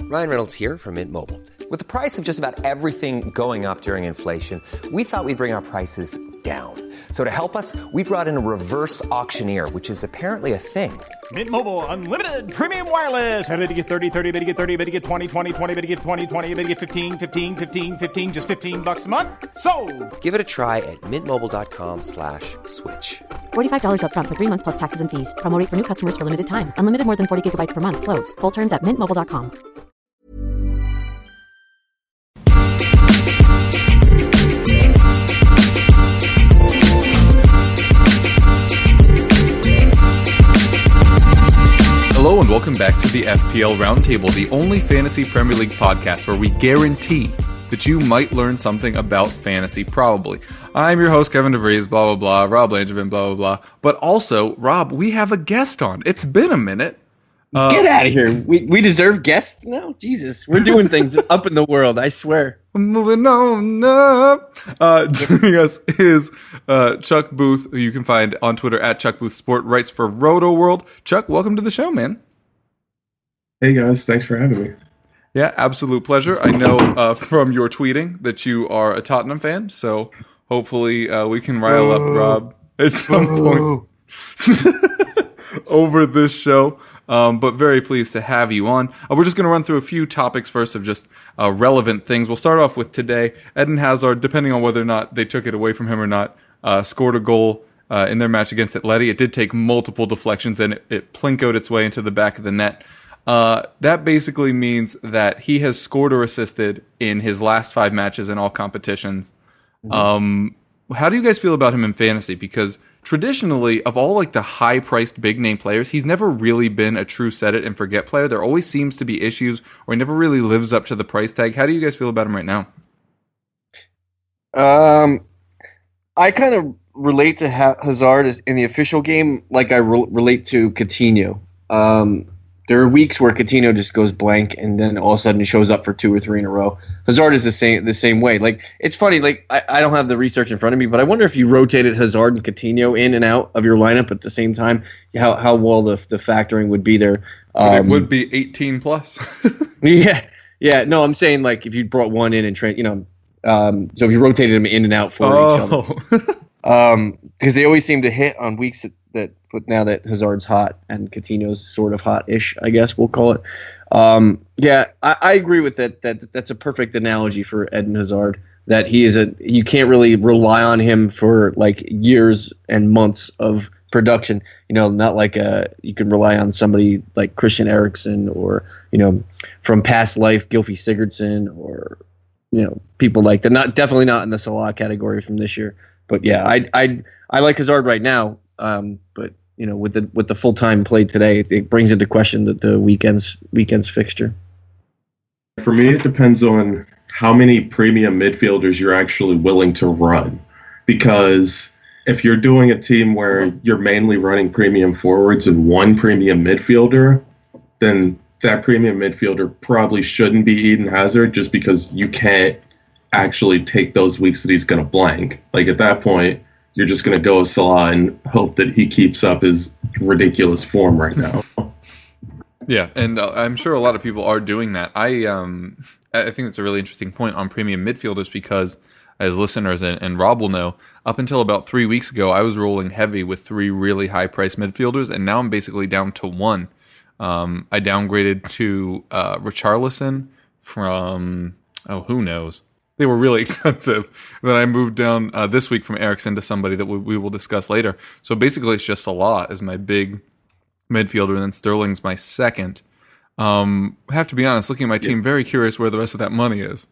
Ryan Reynolds here from Mint Mobile. With the price of just about everything going up during inflation, we thought we'd bring our prices down. So to help us, we brought in a reverse auctioneer, which is apparently a thing. Mint Mobile Unlimited Premium Wireless. How to get 30, 30, bit to get 30, bit to get 20, 20, 20, bit to get 20, 20, bit to get 15, 15, 15, 15, just $15 a month? Sold! Give it a try at mintmobile.com/switch. $45 up front for 3 months plus taxes and fees. Promo rate for new customers for limited time. Unlimited more than 40 gigabytes per month. Slows full terms at mintmobile.com. Hello and welcome back to the FPL Roundtable, the only fantasy Premier League podcast where we guarantee that you might learn something about fantasy, probably. I'm your host, Kevin DeVries, blah, blah, blah, Rob Langevin, blah, blah, blah. But also, Rob, we have a guest on. It's been a minute. Get out of here. We deserve guests now? Jesus. We're doing things up in the world, I swear. Moving on up. Joining us is Chuck Booth, who you can find on Twitter at Chuck Booth Sport, writes for Roto World. Chuck, welcome to the show, man. Hey, guys. Thanks for having me. Yeah, absolute pleasure. I know from your tweeting that you are a Tottenham fan, so hopefully we can rile up Rob at some point over this show. But very pleased to have you on. We're just going to run through a few topics first of just relevant things. We'll start off with today. Eden Hazard, depending on whether or not they took it away from him or not, scored a goal in their match against Atleti. It did take multiple deflections and it plinkoed its way into the back of the net. That basically means that he has scored or assisted in his last 5 matches in all competitions. Mm-hmm. How do you guys feel about him in fantasy? Because traditionally, of all like the high-priced big-name players, he's never really been a true set-it-and-forget player. There always seems to be issues, or he never really lives up to the price tag. How do you guys feel about him right now? I kind of relate to Hazard in the official game like I relate to Coutinho. There are weeks where Coutinho just goes blank, and then all of a sudden he shows up for 2 or 3 in a row. Hazard is the same way. Like, it's funny. Like, I don't have the research in front of me, but I wonder if you rotated Hazard and Coutinho in and out of your lineup at the same time, how well the factoring would be there. It would be 18 plus. yeah. No, I'm saying like if you brought one in and train, so if you rotated them in and out for each other. Because they always seem to hit on weeks that now that Hazard's hot and Coutinho's sort of hot-ish, I guess we'll call it. I agree with that. That's a perfect analogy for Eden Hazard. That you can't really rely on him for like years and months of production. Not like you can rely on somebody like Christian Eriksen or from past life Gylfi Sigurdsson or people like that. Definitely not in the Salah category from this year. But yeah, I like Hazard right now. But with the full time play today, it brings into question the weekend's fixture. For me, it depends on how many premium midfielders you're actually willing to run. Because if you're doing a team where you're mainly running premium forwards and one premium midfielder, then that premium midfielder probably shouldn't be Eden Hazard, just because you can't actually take those weeks that he's going to blank. Like, at that point, you're just going to go with Salah and hope that he keeps up his ridiculous form right now. Yeah, and I'm sure a lot of people are doing that. I think it's a really interesting point on premium midfielders because, as listeners and Rob will know, up until about 3 weeks ago, I was rolling heavy with 3 really high-priced midfielders, and now I'm basically down to 1. I downgraded to Richarlison from, who knows? They were really expensive. Then I moved down this week from Eriksen to somebody that we will discuss later. So basically it's just Salah as my big midfielder, and then Sterling's my second. I have to be honest, looking at my team, very curious where the rest of that money is.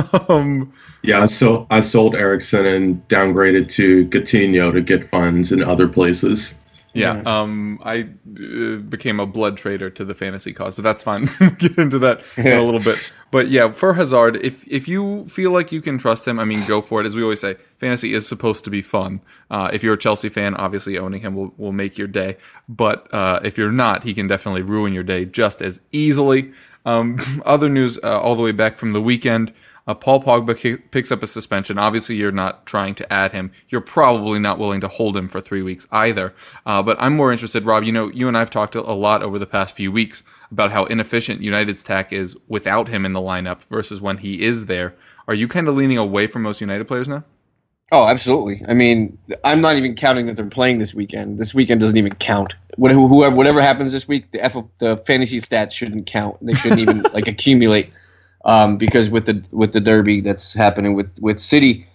So I sold Eriksen and downgraded to Coutinho to get funds in other places. Yeah, I became a blood trader to the fantasy cause, but that's fine. We'll get into that in a little bit. But yeah, for Hazard, if you feel like you can trust him, I mean, go for it. As we always say, fantasy is supposed to be fun. If you're a Chelsea fan, obviously owning him will make your day. But if you're not, he can definitely ruin your day just as easily. Other news all the way back from the weekend. Paul Pogba picks up a suspension. Obviously, you're not trying to add him. You're probably not willing to hold him for 3 weeks either. But I'm more interested, Rob. You and I have talked a lot over the past few weeks about how inefficient United's tack is without him in the lineup versus when he is there. Are you kind of leaning away from most United players now? Oh, absolutely. I mean, I'm not even counting that they're playing this weekend. This weekend doesn't even count. Whatever happens this week, the fantasy stats shouldn't count. They shouldn't even accumulate. Because with the derby that's happening with City,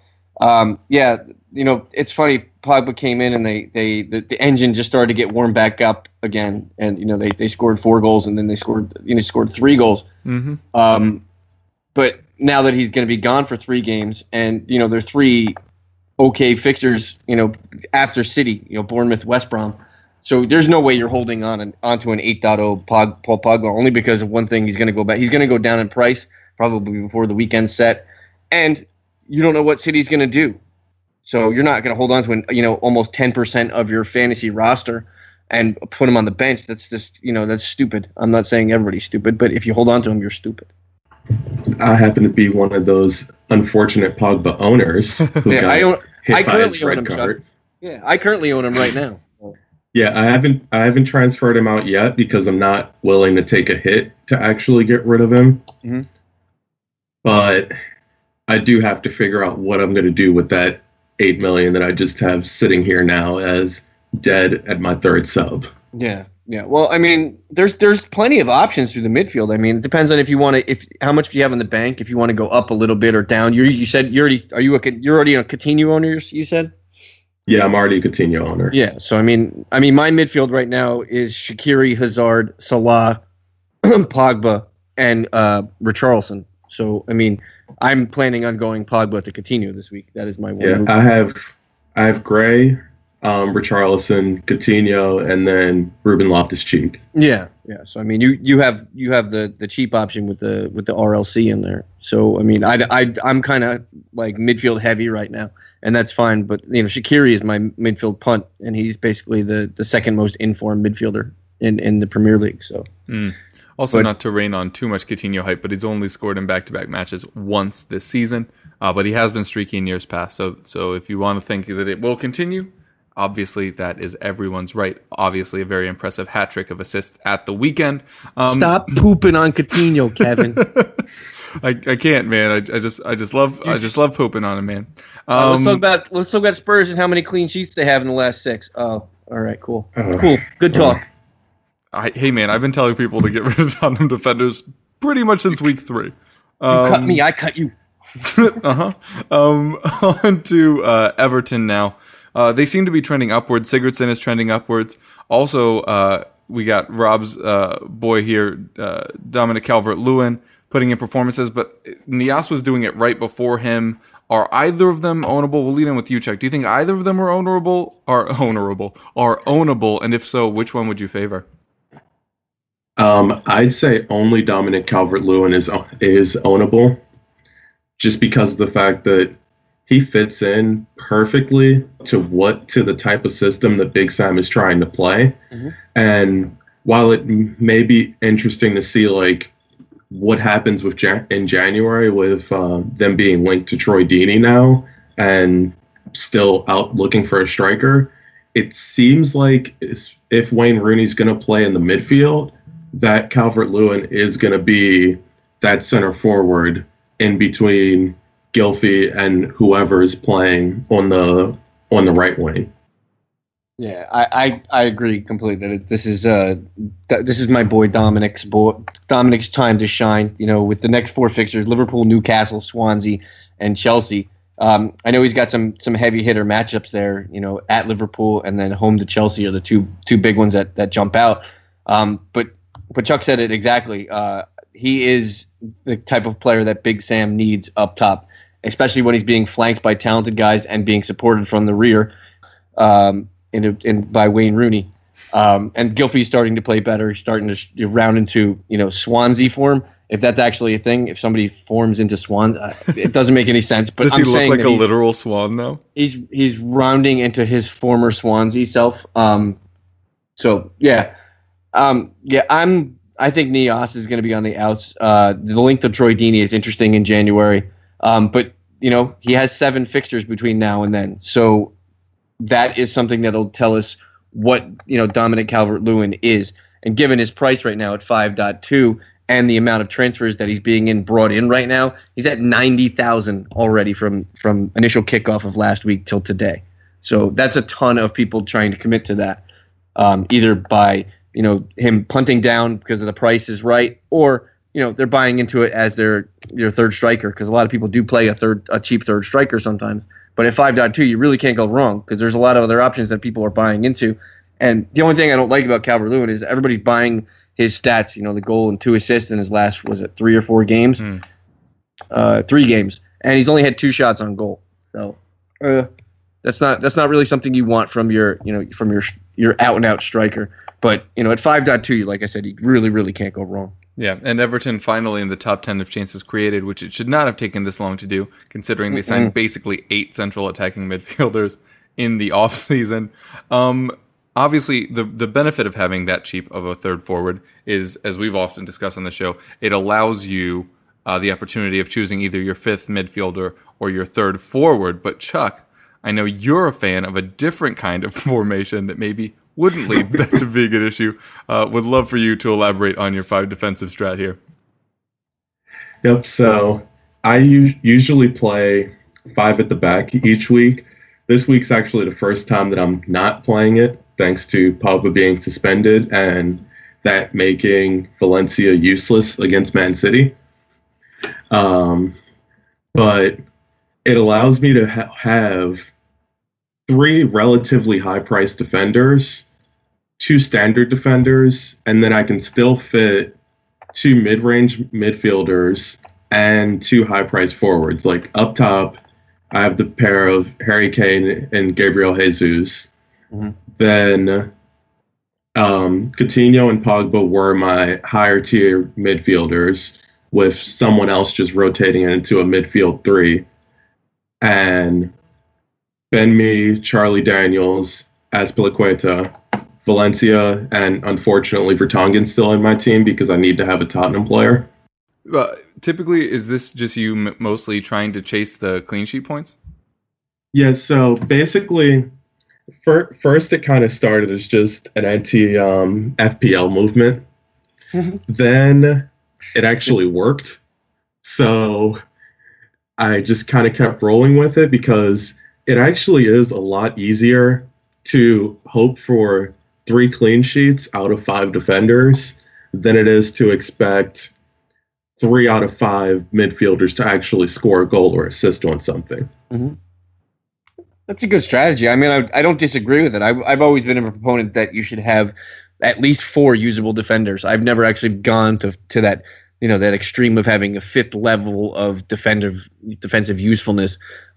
it's funny. Pogba came in and the engine just started to get warmed back up again, and they scored 4 goals and then they scored 3 goals. Mm-hmm. But now that he's going to be gone for 3 games, and they're 3 okay fixtures, after City, Bournemouth, West Brom. So there's no way you're holding onto an 8.0 Paul Pogba, only because of one thing. He's going to go back. He's going to go down in price probably before the weekend set, and you don't know what City's going to do. So you're not going to hold on to almost 10% of your fantasy roster and put him on the bench. That's just that's stupid. I'm not saying everybody's stupid, but if you hold on to him, you're stupid. I happen to be one of those unfortunate Pogba owners who got hit by his red card. Yeah, I currently own him right now. Yeah, I haven't transferred him out yet because I'm not willing to take a hit to actually get rid of him. Mm-hmm. But I do have to figure out what I'm going to do with that $8 million that I just have sitting here now as dead at my 3rd sub. Yeah. Well, I mean, there's plenty of options through the midfield. I mean, it depends on how much you have in the bank. If you want to go up a little bit or down. You said you're already a Coutinho owner. You said. Yeah, I'm already a Coutinho owner. Yeah, so I mean, my midfield right now is Shaqiri, Hazard, Salah, Pogba, and Richarlison. So I mean, I'm planning on going Pogba to Coutinho this week. That is my one. Yeah, move. I have Gray, Richarlison, Coutinho, and then Ruben Loftus-Cheek. Yeah. So I mean, you have the cheap option with the RLC in there. So I mean, I'm kind of like midfield heavy right now, and that's fine. But Shaqiri is my midfield punt, and he's basically the second most informed midfielder in the Premier League. So. Also, not to rain on too much Coutinho hype, but he's only scored in back-to-back matches once this season. But he has been streaky in years past. So if you want to think that it will continue, obviously that is everyone's right. Obviously, a very impressive hat trick of assists at the weekend. Stop pooping on Coutinho, Kevin. I can't, man. I just love pooping on him, man. Let's talk about Spurs and how many clean sheets they have in the last 6. Oh, all right, cool. Good talk. Hey, man, I've been telling people to get rid of Tottenham defenders pretty much since week 3. You cut me, I cut you. On to Everton now. They seem to be trending upwards. Sigurdsson is trending upwards. Also, we got Rob's boy here, Dominic Calvert-Lewin, putting in performances, but Nias was doing it right before him. Are either of them ownable? We'll lead in with you, Chuck. Do you think either of them are ownable? And if so, which one would you favor? I'd say only Dominic Calvert-Lewin is ownable, just because of the fact that he fits in perfectly to the type of system that Big Sam is trying to play. Mm-hmm. And while it may be interesting to see like what happens in January with them being linked to Troy Deeney now and still out looking for a striker, it seems like if Wayne Rooney's going to play in the midfield, that Calvert-Lewin is going to be that center forward in between Gylfi and whoever is playing on the right wing. Yeah, I agree completely that this is my boy Dominic's time to shine. With the next 4 fixtures: Liverpool, Newcastle, Swansea, and Chelsea. I know he's got some heavy hitter matchups there. At Liverpool and then home to Chelsea are the two big ones that jump out. But Chuck said it exactly. He is the type of player that Big Sam needs up top, especially when he's being flanked by talented guys and being supported from the rear by Wayne Rooney. And Gylfi's starting to play better. He's starting to round into Swansea form. If that's actually a thing, if somebody forms into Swan, it doesn't make any sense. But does he look like a literal swan now? He's rounding into his former Swansea self. I think Nias is going to be on the outs. The link to Troy Deeney is interesting in January. But he has 7 fixtures between now and then, so that is something that'll tell us what Dominic Calvert-Lewin is. And given his price right now at 5.2 and the amount of transfers that he's being brought in right now, he's at 90,000 already from initial kickoff of last week till today. So that's a ton of people trying to commit to that, either by him punting down because of the price is right, or they're buying into it as their third striker, because a lot of people do play a cheap third striker sometimes. But at 5.2, you really can't go wrong because there's a lot of other options that people are buying into. And the only thing I don't like about Calvert-Lewin is everybody's buying his stats. The goal and 2 assists in his last, was it 3 or 4 games? 3 games, and he's only had 2 shots on goal. So that's not really something you want from your out and out striker. But at 5.2, like I said, you really, really can't go wrong. Yeah, and Everton finally in the top 10 of chances created, which it should not have taken this long to do, considering they signed basically 8 central attacking midfielders in the offseason. Obviously, the benefit of having that cheap of a third forward is, as we've often discussed on the show, it allows you the opportunity of choosing either your 5th midfielder or your third forward. But Chuck, I know you're a fan of a different kind of formation that maybe wouldn't lead that to be a good issue. Would love for you to elaborate on your 5 defensive strat here. Yep, so I usually play 5 at the back each week. This week's actually the first time that I'm not playing it, thanks to Pogba being suspended and that making Valencia useless against Man City. But it allows me to have 3 relatively high-priced defenders, 2 standard defenders, and then I can still fit 2 mid-range midfielders and 2 high-priced forwards. Like up top, I have the pair of Harry Kane and Gabriel Jesus. Mm-hmm. Then Coutinho and Pogba were my higher-tier midfielders, with someone else just rotating it into a midfield 3. And Ben Mee, Charlie Daniels, Azpilicueta, Valencia, and unfortunately Vertonghen's still in my team because I need to have a Tottenham player. Typically, is this just you mostly trying to chase the clean sheet points? Yeah, so basically, first it kind of started as just an anti-FPL movement. Then it actually worked. So I just kind of kept rolling with it because it actually is a lot easier to hope for 3 clean sheets out of 5 defenders than it is to expect 3 out of 5 midfielders to actually score a goal or assist on something. Mm-hmm. That's a good strategy. I mean, I don't disagree with it. I've always been a proponent that you should have at least 4 usable defenders. I've never actually gone to that, that extreme of having a 5th level of defensive usefulness.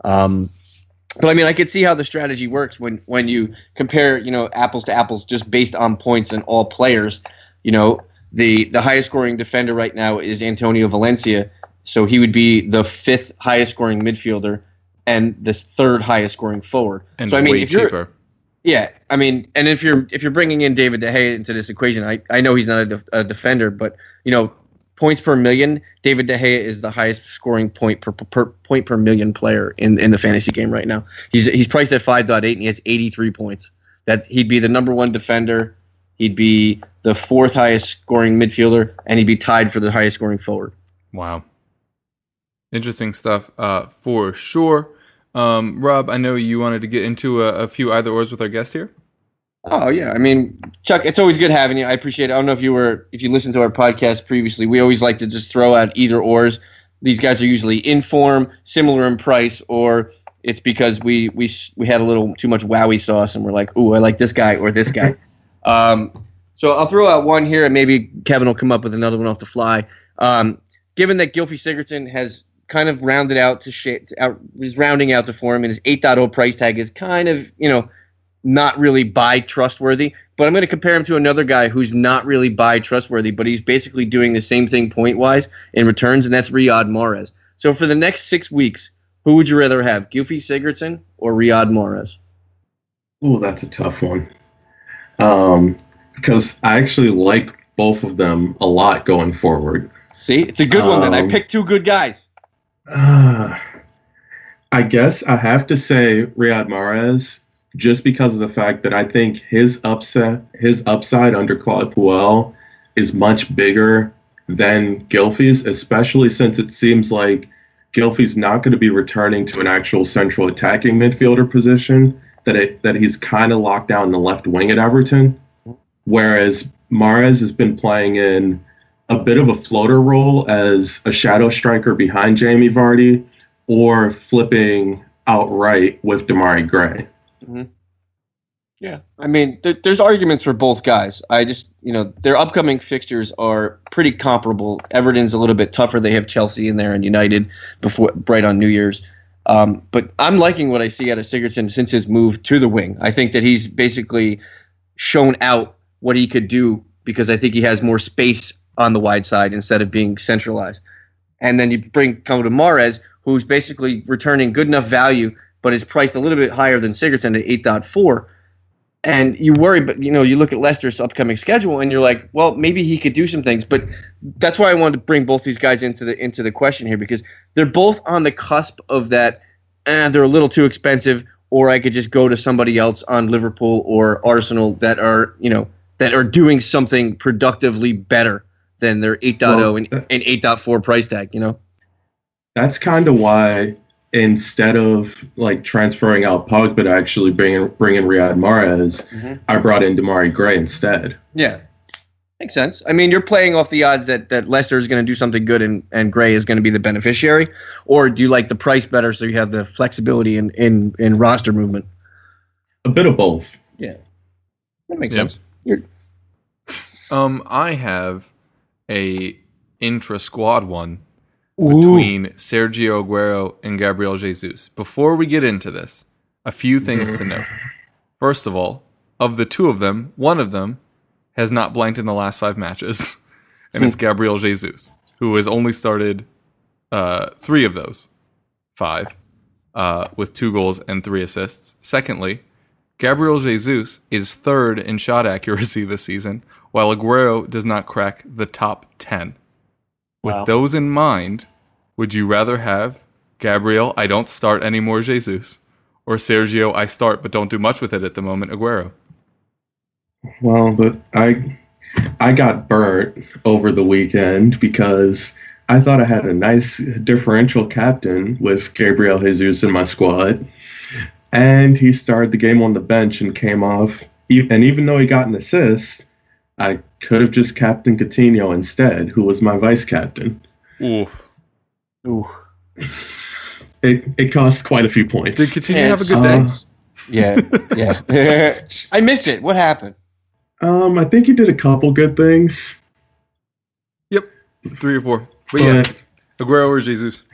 But I mean, I could see how the strategy works when you compare, apples to apples, just based on points and all players. The highest scoring defender right now is Antonio Valencia, so he would be the 5th highest scoring midfielder and the 3rd highest scoring forward. And so I mean, way cheaper. Yeah, I mean, and if you're bringing in David De Gea into this equation, I know he's not a defender, but points per million, David De Gea is the highest scoring point per million player in the fantasy game right now. He's priced at 5.8 and he has 83 points. He'd be the number 1 defender, he'd be the 4th highest scoring midfielder, and he'd be tied for the highest scoring forward. Wow. Interesting stuff, for sure. Rob, I know you wanted to get into a few either-ors with our guest here. Oh, yeah. I mean, Chuck, it's always good having you. I appreciate it. I don't know if you listened to our podcast previously. We always like to just throw out either-ors. These guys are usually in form, similar in price, or it's because we had a little too much wowie sauce, and we're like, ooh, I like this guy or this guy. So I'll throw out one here, and maybe Kevin will come up with another one off the fly. Given that Gylfi Sigurdsson has kind of rounded out is rounding out the form, and his 8.0 price tag is kind of, not really buy trustworthy, but I'm going to compare him to another guy who's not really buy trustworthy, but he's basically doing the same thing point-wise in returns, and that's Riyad Mahrez. So for the next 6 weeks, who would you rather have, Gylfi Sigurdsson or Riyad Mahrez? Oh, that's a tough one. Because I actually like both of them a lot going forward. See, it's a good one then. I picked 2 good guys. I guess I have to say Riyad Mahrez, just because of the fact that I think his upside under Claude Puel is much bigger than Gylfi's, especially since it seems like Gylfi's not going to be returning to an actual central attacking midfielder position, that he's kind of locked down in the left wing at Everton, whereas Mahrez has been playing in a bit of a floater role as a shadow striker behind Jamie Vardy, or flipping outright with Demarai Gray. Mm-hmm. Yeah, I mean, there's arguments for both guys. I just, their upcoming fixtures are pretty comparable. Everton's a little bit tougher. They have Chelsea in there and United right on New Year's. But I'm liking what I see out of Sigurdsson since his move to the wing. I think that he's basically shown out what he could do, because I think he has more space on the wide side instead of being centralized. And then you come to Mahrez, who's basically returning good enough value, but is priced a little bit higher than Sigurdsson at 8.4. And you worry, but you look at Leicester's upcoming schedule, and you're like, well, maybe he could do some things. But that's why I wanted to bring both these guys into the question here, because they're both on the cusp of that. They're a little too expensive, or I could just go to somebody else on Liverpool or Arsenal that are doing something productively better than their 8.0 and 8.4 price tag. That's kind of why, instead of like transferring out Pogba to actually bring in Riyad Mahrez, I brought in Demarai Gray instead. Yeah, makes sense. I mean, you're playing off the odds that Leicester is going to do something good and Gray is going to be the beneficiary, or do you like the price better so you have the flexibility in roster movement? A bit of both. Yeah, that makes sense. I have a intra-squad one between Sergio Aguero and Gabriel Jesus. Before we get into this, a few things to note. First of all, of the two of them, one of them has not blanked in the last 5 matches, and it's Gabriel Jesus, who has only started 3 of those 5 with 2 goals and 3 assists. Secondly, Gabriel Jesus is 3rd in shot accuracy this season, while Aguero does not crack the top 10. With those in mind, would you rather have Gabriel, I don't start anymore, Jesus, or Sergio, I start but don't do much with it at the moment, Aguero? Well, but I got burnt over the weekend because I thought I had a nice differential captain with Gabriel Jesus in my squad, and he started the game on the bench and came off. And even though he got an assist, I could have just captained Coutinho instead, who was my vice captain. Oof. Ooh. It cost quite a few points. Did Coutinho have a good day? Yeah. I missed it. What happened? I think he did a couple good things. Yep. 3 or 4. But yeah, Aguero or Jesus?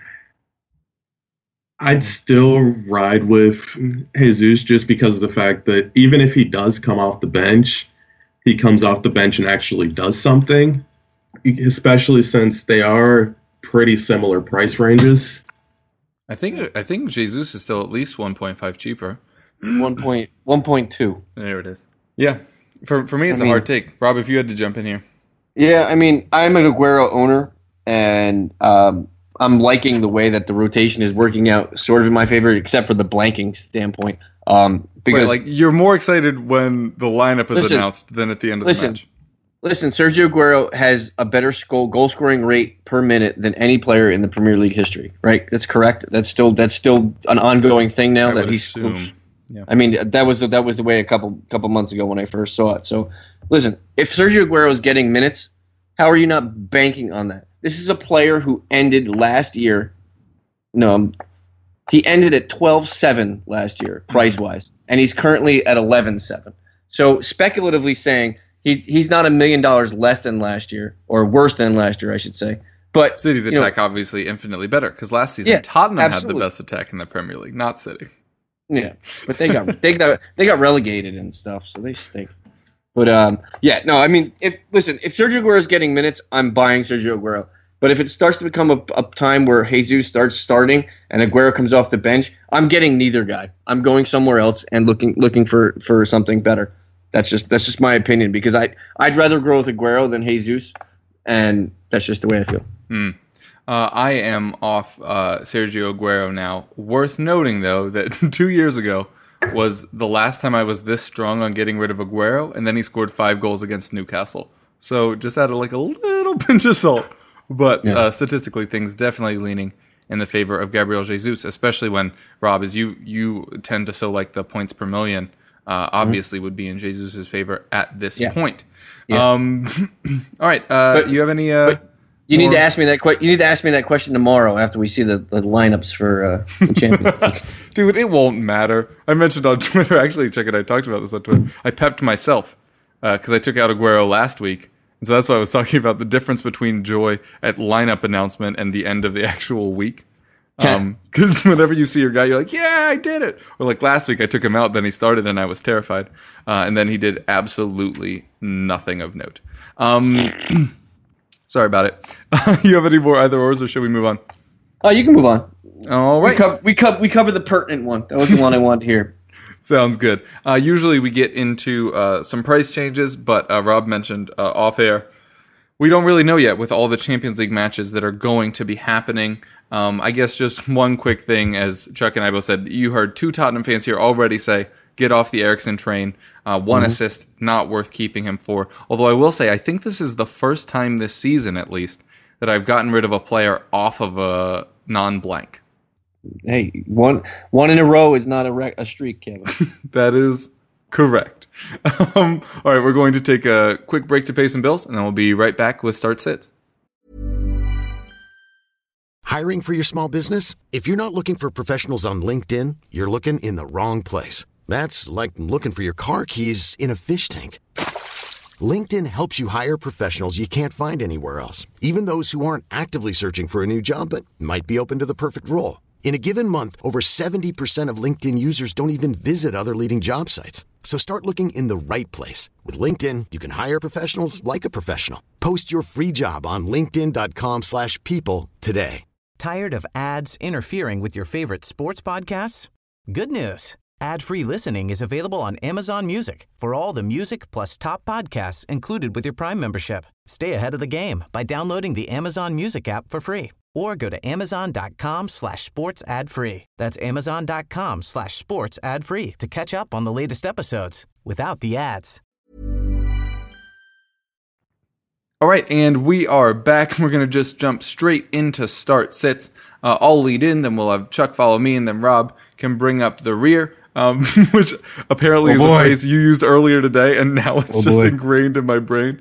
I'd still ride with Jesus, just because of the fact that even if he does come off the bench, he comes off the bench and actually does something, especially since they are pretty similar price ranges. I think Jesus is still at least 1.5 cheaper. 1.2. There it is. Yeah. For me, it's a hard take. Rob, if you had to jump in here. Yeah, I mean, I'm an Aguero owner, and I'm liking the way that the rotation is working out sort of in my favor, except for the blanking standpoint. Because you're more excited when the lineup is announced than at the end of the match. Listen, Sergio Aguero has a better goal scoring rate per minute than any player in the Premier League history, right? That's correct. That's still an ongoing thing now that he's. Yeah. I mean, that was the way a couple months ago when I first saw it. So, listen, if Sergio Aguero is getting minutes, how are you not banking on that? This is a player who ended last year. He ended at 12.7 last year, price-wise, and he's currently at 11.7. So, speculatively saying, he's not $1 million less than last year, or worse than last year, I should say. But City's attack obviously infinitely better, because last season Tottenham had the best attack in the Premier League, not City. Yeah, but they got relegated and stuff, so they stink. But I mean, if Sergio Aguero is getting minutes, I'm buying Sergio Aguero. But if it starts to become a time where Jesus starts starting and Aguero comes off the bench, I'm getting neither guy. I'm going somewhere else and looking for something better. That's just my opinion, because I'd rather grow with Aguero than Jesus, and that's just the way I feel. I am off Sergio Aguero now. Worth noting, though, that 2 years ago was the last time I was this strong on getting rid of Aguero, and then he scored 5 goals against Newcastle. So just added like a little pinch of salt. But statistically, things definitely leaning in the favor of Gabriel Jesus, especially when, Rob, as you tend to so like the points per million, obviously would be in Jesus' favor at this point. Yeah. All right. You have any... You need to ask me that. You need to ask me that question tomorrow after we see the lineups for the Champions League. Dude, it won't matter. I mentioned on Twitter. Actually, check it. I talked about this on Twitter. I pepped myself because I took out Aguero last week, and so that's why I was talking about the difference between joy at lineup announcement and the end of the actual week. Because whenever you see your guy, you're like, "Yeah, I did it." Or like last week, I took him out, then he started, and I was terrified, and then he did absolutely nothing of note. Sorry about it. You have any more either ors, or should we move on? Oh, you can move on. All right. We cover the pertinent one. That was the one I wanted to hear. Sounds good. Usually we get into some price changes, but Rob mentioned off air, we don't really know yet with all the Champions League matches that are going to be happening. I guess just one quick thing, as Chuck and I both said, you heard 2 Tottenham fans here already say, get off the Eriksen train. 1 assist, not worth keeping him for. Although I will say, I think this is the first time this season, at least, that I've gotten rid of a player off of a non-blank. Hey, one in a row is not a streak, Kevin. That is correct. All right, we're going to take a quick break to pay some bills, and then we'll be right back with Start Sits. Hiring for your small business? If you're not looking for professionals on LinkedIn, you're looking in the wrong place. That's like looking for your car keys in a fish tank. LinkedIn helps you hire professionals you can't find anywhere else, even those who aren't actively searching for a new job but might be open to the perfect role. In a given month, over 70% of LinkedIn users don't even visit other leading job sites. So start looking in the right place. With LinkedIn, you can hire professionals like a professional. Post your free job on linkedin.com/people today. Tired of ads interfering with your favorite sports podcasts? Good news. Ad-free listening is available on Amazon Music for all the music plus top podcasts included with your Prime membership. Stay ahead of the game by downloading the Amazon Music app for free or go to amazon.com/sports ad free. That's amazon.com/sports ad free to catch up on the latest episodes without the ads. All right, and we are back. We're going to just jump straight into Start Sits. I'll lead in, then we'll have Chuck follow me, and then Rob can bring up the rear, which apparently is a phrase you used earlier today, and now it's ingrained in my brain.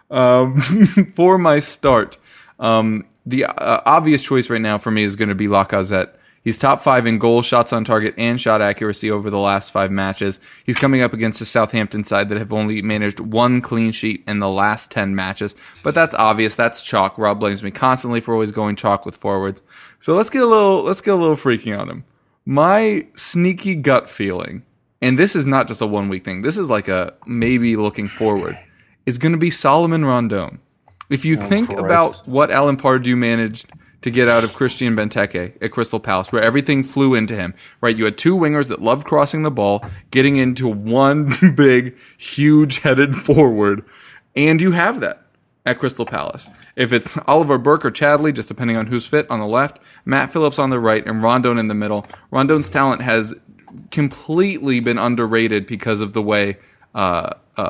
For my start, the obvious choice right now for me is going to be Lacazette. He's top 5 in goals, shots on target, and shot accuracy over the last 5 matches. He's coming up against the Southampton side that have only managed 1 clean sheet in the last 10 matches. But that's obvious. That's chalk. Rob blames me constantly for always going chalk with forwards. So let's get a little freaky on him. My sneaky gut feeling, and this is not just a 1 week thing, this is like a maybe looking forward, is going to be Salomon Rondon. If you think about what Alan Pardew managed to get out of Christian Benteke at Crystal Palace, where everything flew into him, right? You had 2 wingers that loved crossing the ball, getting into one big, huge-headed forward, and you have that at Crystal Palace. If it's Oliver Burke or Chadley, just depending on who's fit, on the left, Matt Phillips on the right, and Rondon in the middle. Rondon's talent has completely been underrated because of the way, I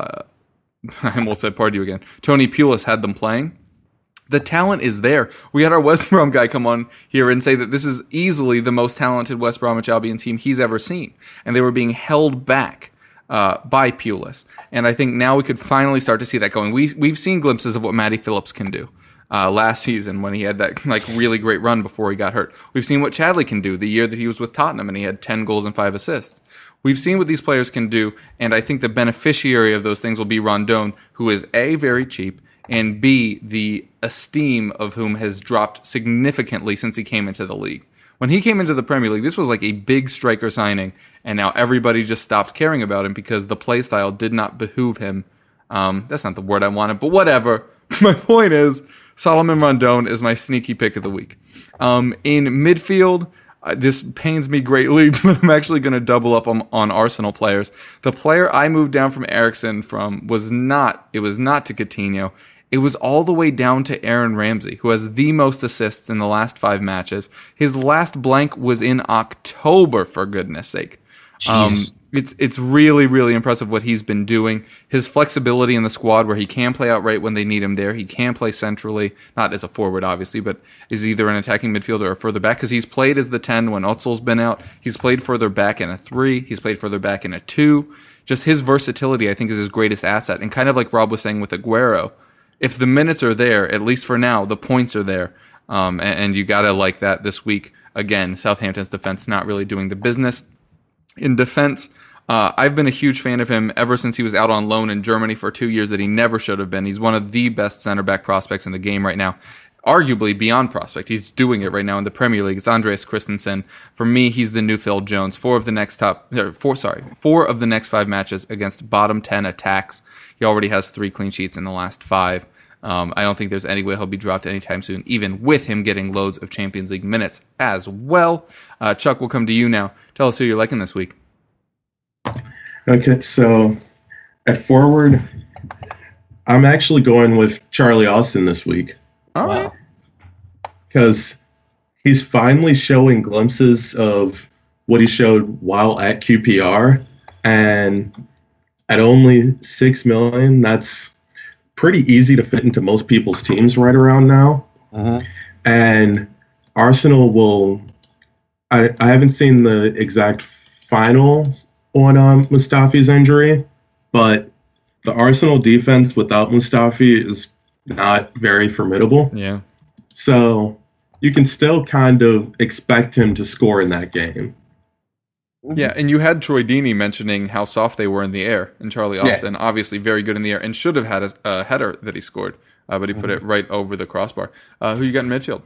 almost said Pardew again, Tony Pulis had them playing. The talent is there. We had our West Brom guy come on here and say that this is easily the most talented West Bromwich Albion team he's ever seen. And they were being held back by Pulis. And I think now we could finally start to see that going. We've seen glimpses of what Matty Phillips can do last season when he had that really great run before he got hurt. We've seen what Chadley can do the year that he was with Tottenham and he had 10 goals and 5 assists. We've seen what these players can do, and I think the beneficiary of those things will be Rondon, who is A, very cheap, and B, the esteem of whom has dropped significantly since he came into the league. When he came into the Premier League, this was like a big striker signing, and now everybody just stopped caring about him because the play style did not behoove him. That's not the word I wanted, but whatever. My point is, Salomon Rondon is my sneaky pick of the week. In midfield, this pains me greatly, but I'm actually going to double up on Arsenal players. The player I moved down from Eriksen was not to Coutinho. it was all the way down to Aaron Ramsey, who has the most assists in the last 5 matches. His last blank was in October, for goodness sake. It's really, really impressive what he's been doing. His flexibility in the squad where he can play outright when they need him there. He can play centrally, not as a forward, obviously, but is either an attacking midfielder or further back, because he's played as the 10 when Özil's been out. He's played further back in a 3. He's played further back in a 2. Just his versatility, I think, is his greatest asset. And kind of like Rob was saying with Aguero, if the minutes are there, at least for now, the points are there. And you got to like that this week. Again, Southampton's defense not really doing the business. In defense, I've been a huge fan of him ever since he was out on loan in Germany for 2 years that he never should have been. He's one of the best center back prospects in the game right now. Arguably beyond prospect. He's doing it right now in the Premier League. It's Andreas Christensen. For me, he's the new Phil Jones. 4 of the next 5 matches against bottom 10 attacks. He already has 3 clean sheets in the last 5. I don't think there's any way he'll be dropped anytime soon, even with him getting loads of Champions League minutes as well. Chuck, we'll come to you now. Tell us who you're liking this week. Okay, so at forward, I'm actually going with Charlie Austin this week. All right. Because he's finally showing glimpses of what he showed while at QPR. And at only $6 million, that's pretty easy to fit into most people's teams right around now. And Arsenal will... I haven't seen the exact final on Mustafi's injury, but the Arsenal defense without Mustafi is not very formidable. Yeah. So you can still kind of expect him to score in that game. Yeah, and you had Troy Deeney mentioning how soft they were in the air, and Charlie Austin, obviously very good in the air, and should have had a header that he scored, but he put it right over the crossbar. Who you got in midfield?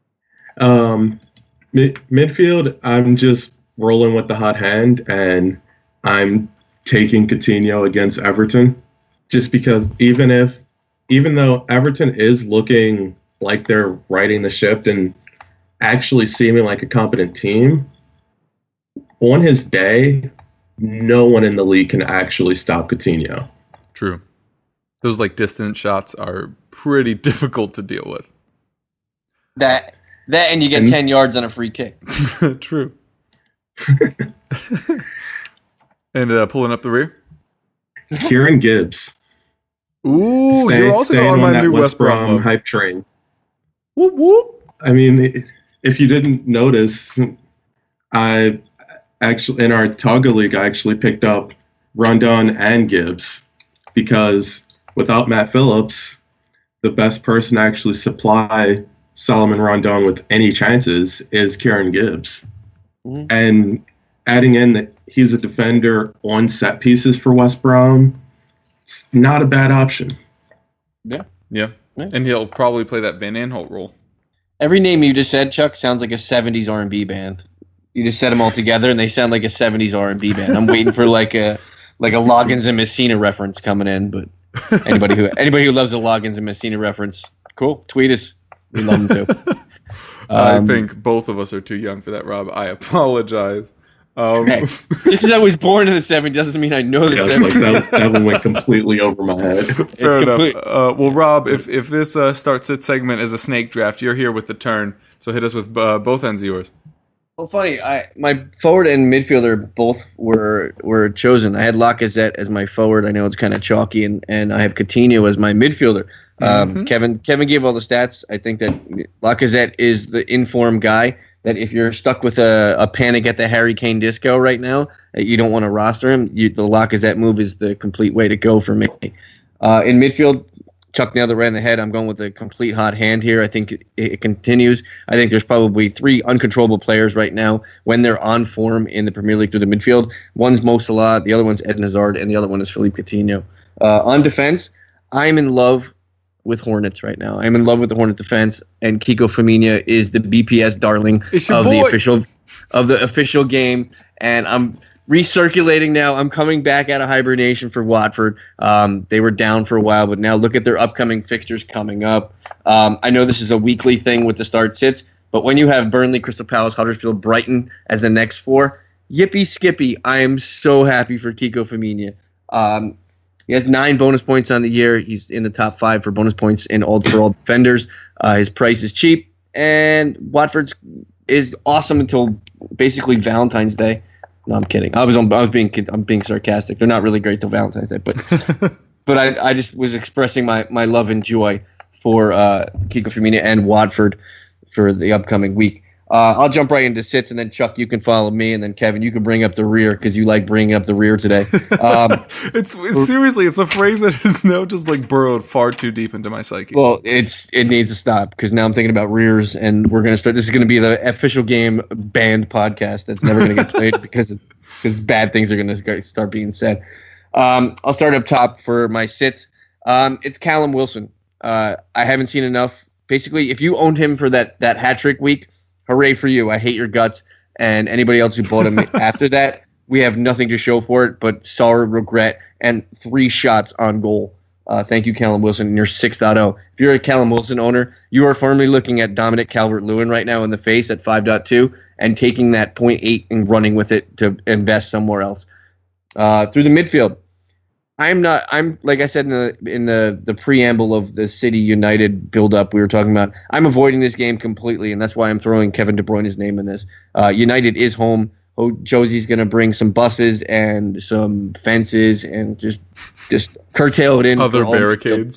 Midfield, I'm just rolling with the hot hand, and I'm taking Coutinho against Everton, just because even though Everton is looking like they're riding the ship and actually seeming like a competent team, on his day, no one in the league can actually stop Coutinho. True. Those distant shots are pretty difficult to deal with. That and you get 10 yards on a free kick. True. And pulling up the rear? Kieran Gibbs. Ooh, you're also on my new West Brom hype train. Whoop, whoop. I mean, if you didn't notice, I actually, in our Togga League, I actually picked up Rondon and Gibbs, because without Matt Phillips, the best person to actually supply Solomon Rondon with any chances is Kieran Gibbs. And adding in that he's a defender on set pieces for West Brom, it's not a bad option. Yeah. And he'll probably play that Van Aanholt role. Every name you just said, Chuck, sounds like a 70s R&B band. You just said them all together, and they sound like a 70s R&B band. I'm waiting for like a Loggins and Messina reference coming in, but anybody who loves a Loggins and Messina reference, cool. Tweet us. We love them too. I think both of us are too young for that, Rob. I apologize. Hey, just because I was born in the 70s doesn't mean I know the 70s. That one went completely over my head. Fair enough. Well, Rob, if this starts its segment as a snake draft, you're here with the turn. So hit us with both ends of yours. Well, funny. My forward and midfielder both were chosen. I had Lacazette as my forward. I know it's kind of chalky, and I have Coutinho as my midfielder. Kevin gave all the stats. I think that Lacazette is the informed guy that if you're stuck with a panic at the Harry Kane disco right now, you don't want to roster him. The Lacazette move is the complete way to go for me. In midfield, Chuck nailed it right in the head. I'm going with a complete hot hand here. I think it continues. I think there's probably 3 uncontrollable players right now when they're on form in the Premier League through the midfield. One's Mo Salah, the other one's Eden Hazard, and the other one is Philippe Coutinho. On defense, I'm in love with Hornets right now. I'm in love with the Hornet defense, and Kiko Femenia is the BPS darling of the official game, and I'm recirculating now. I'm coming back out of hibernation for Watford. They were down for a while, but now look at their upcoming fixtures coming up. I know this is a weekly thing with the start sits, but when you have Burnley, Crystal Palace, Huddersfield, Brighton as the next 4, yippee skippy, I am so happy for Kiko Femenia. He has 9 bonus points on the year. He's in the top 5 for bonus points in all defenders. His price is cheap, and Watford's is awesome until basically Valentine's Day. No, I'm kidding. I'm being sarcastic. They're not really great till Valentine's Day, but but I just was expressing my love and joy for Kiko Firmino and Watford for the upcoming week. I'll jump right into sits, and then Chuck, you can follow me, and then Kevin, you can bring up the rear because you like bringing up the rear today. It's seriously, it's a phrase that is now just like burrowed far too deep into my psyche. Well, it needs to stop because now I'm thinking about rears, and we're gonna start. This is gonna be the official game banned podcast that's never gonna get played because bad things are gonna start being said. I'll start up top for my sits. It's Callum Wilson. I haven't seen enough. Basically, if you owned him for that hat trick week, hooray for you. I hate your guts. And anybody else who bought him after that, we have nothing to show for it but sorrow, regret, and 3 shots on goal. Thank you, Callum Wilson, and you're 6.0. If you're a Callum Wilson owner, you are firmly looking at Dominic Calvert-Lewin right now in the face at 5.2 and taking that 0.8 and running with it to invest somewhere else. Through the midfield, I'm like I said in the preamble of the City United build-up we were talking about, I'm avoiding this game completely, and that's why I'm throwing Kevin De Bruyne's name in this. United is home. Josie's going to bring some buses and some fences and just curtail it in. Other barricades.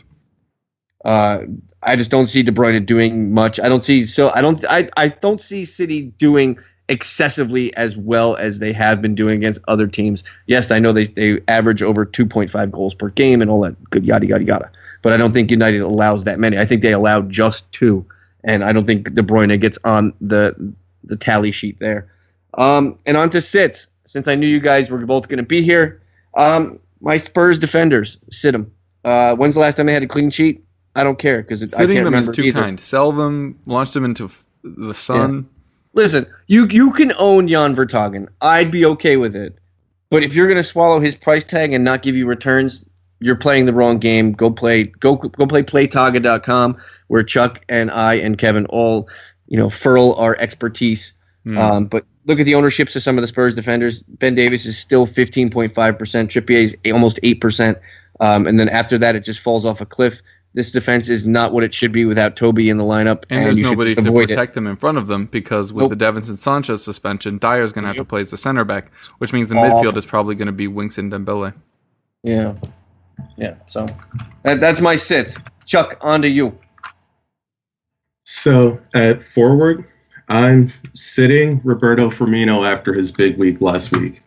I just don't see De Bruyne doing much. I don't see City doing excessively as well as they have been doing against other teams. Yes, I know they average over 2.5 goals per game and all that good yada yada yada. But I don't think United allows that many. I think they allow just 2, and I don't think De Bruyne gets on the tally sheet there. And on to sits. Since I knew you guys were both going to be here, my Spurs defenders, sit them. When's the last time they had a clean sheet? I don't care because I can't remember. Sitting them is too kind. Sell them, launch them into the sun. Yeah. Listen, you can own Jan Vertonghen. I'd be okay with it. But if you're going to swallow his price tag and not give you returns, you're playing the wrong game. Go play playtaga.com where Chuck and I and Kevin all, furl our expertise. But look at the ownerships of some of the Spurs defenders. Ben Davies is still 15.5%. Trippier is almost 8%. And then after that, it just falls off a cliff. This defense is not what it should be without Toby in the lineup. And there's nobody to protect them in front of them because with the Davinson Sanchez suspension, Dyer's going to have to play as the center back, which means the midfield is probably going to be Winks and Dembele. Yeah. So that's my sits. Chuck, on to you. So at forward, I'm sitting Roberto Firmino after his big week last week.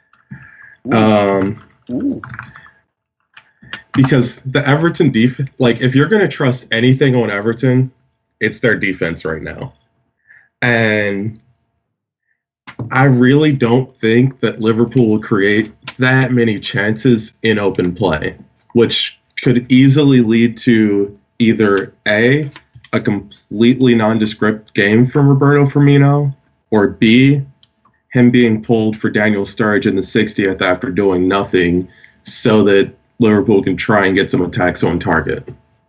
Because the Everton defense, if you're going to trust anything on Everton, it's their defense right now. And I really don't think that Liverpool will create that many chances in open play, which could easily lead to either A, a completely nondescript game from Roberto Firmino, or B, him being pulled for Daniel Sturridge in the 60th after doing nothing so that Liverpool can try and get some attacks on target.